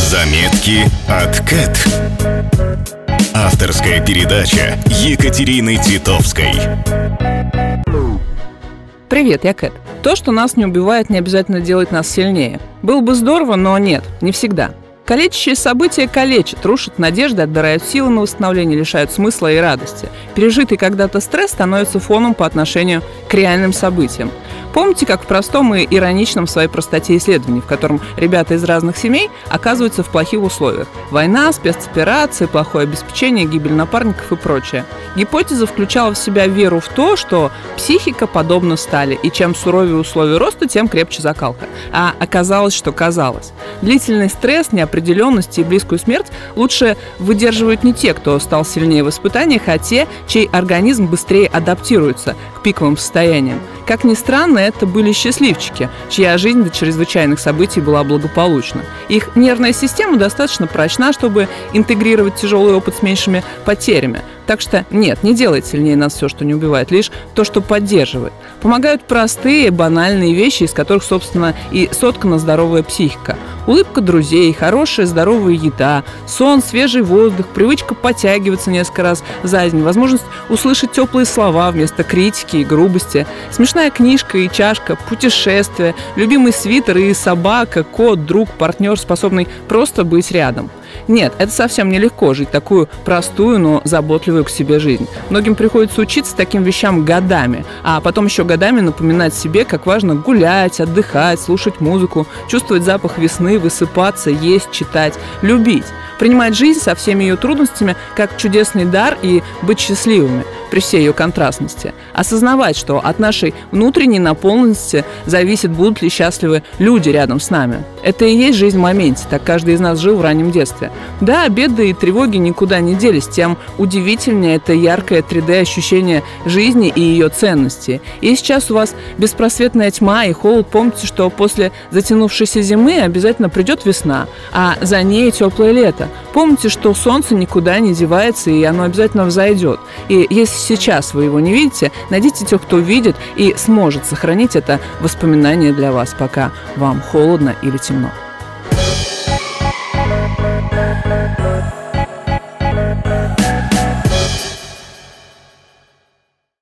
Заметки от Кэт. Авторская передача Екатерины Титовской. Привет, я Кэт. То, что нас не убивает, не обязательно делает нас сильнее. Было бы здорово, но нет, не всегда. Калечащие события калечат, рушат надежды, отбирают силы на восстановление, лишают смысла и радости. Пережитый когда-то стресс становится фоном по отношению к реальным событиям. Помните, как в простом и ироничном в своей простоте исследовании, в котором ребята из разных семей оказываются в плохих условиях. Война, спецоперации, плохое обеспечение, гибель напарников и прочее. Гипотеза включала в себя веру в то, что психика подобна стали, и чем суровее условия роста, тем крепче закалка. А оказалось, что казалось. Длительный стресс, неопределенность и близкую смерть лучше выдерживают не те, кто стал сильнее в испытаниях, а те, чей организм быстрее адаптируется к пиковым состояниям. Как ни странно, это были счастливчики, чья жизнь до чрезвычайных событий была благополучна. Их нервная система достаточно прочна, чтобы интегрировать тяжелый опыт с меньшими потерями. Так что нет, не делает сильнее нас все, что не убивает, лишь то, что поддерживает. Помогают простые, банальные вещи, из которых, собственно, и соткана здоровая психика. Улыбка друзей, хорошая, здоровая еда, сон, свежий воздух, привычка подтягиваться несколько раз за день, возможность услышать теплые слова вместо критики и грубости, смешная книжка и чашка, путешествие, любимый свитер и собака, кот, друг, партнер, способный просто быть рядом. Нет, это совсем нелегко жить такую простую, но заботливую к себе жизнь. Многим приходится учиться таким вещам годами, а потом еще годами напоминать себе, как важно гулять, отдыхать, слушать музыку, чувствовать запах весны, высыпаться, есть, читать, любить. Принимать жизнь со всеми ее трудностями как чудесный дар и быть счастливыми при всей ее контрастности. Осознавать, что от нашей внутренней наполненности зависит, будут ли счастливы люди рядом с нами. Это и есть жизнь в моменте, так каждый из нас жил в раннем детстве. Да, беды и тревоги никуда не делись, тем удивительнее это яркое 3D-ощущение жизни и ее ценности. И сейчас у вас беспросветная тьма и холод, помните, что после затянувшейся зимы обязательно придет весна, а за ней теплое лето. Помните, что солнце никуда не девается, и оно обязательно взойдет. И если сейчас вы его не видите, найдите тех, кто видит и сможет сохранить это воспоминание для вас, пока вам холодно или темно.